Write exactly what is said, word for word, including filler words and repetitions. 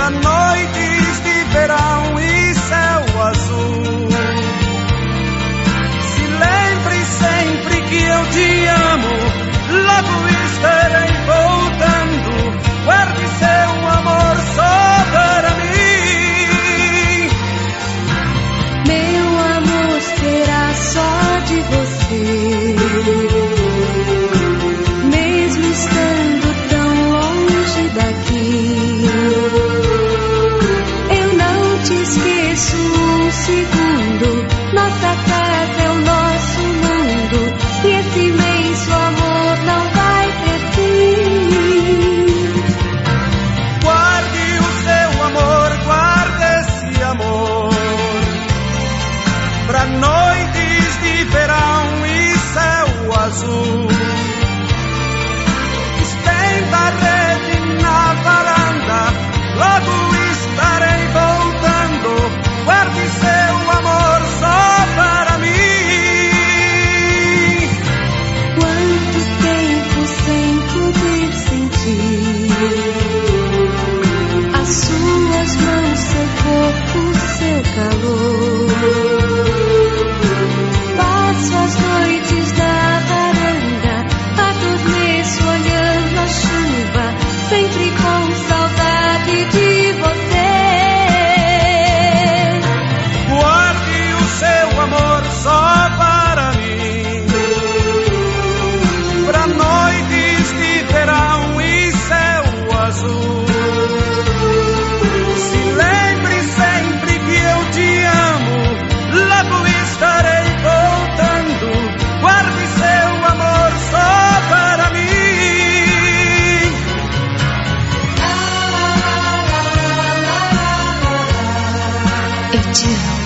pra noites de verão e céu azul. Se lembre sempre que eu te amo, logo estarei voltando. Guarde seu amor só para mim. Meu amor será só de você, mesmo estando tão longe daqui. Eu não te esqueço um segundo. Nossa casa é o nosso mundo, e esse imenso amor não vai ter fim. Guarde o seu amor, guarde esse amor pra noites de verão e céu azul. Estenda a rede na varanda, logo estarei voltando. Guarde seu amor só para mim. Quanto tempo sem poder sentir as suas mãos, seu corpo, seu calor. Passo as noites na varanda, adormeço olhando a chuva, sempre com saudade de você. Guarde o seu amor só para mim, pra noites de verão e céu azul. Se lembre sempre que eu te amo, logo estarei voltando. Guarde seu amor só para mim. Eu te amo.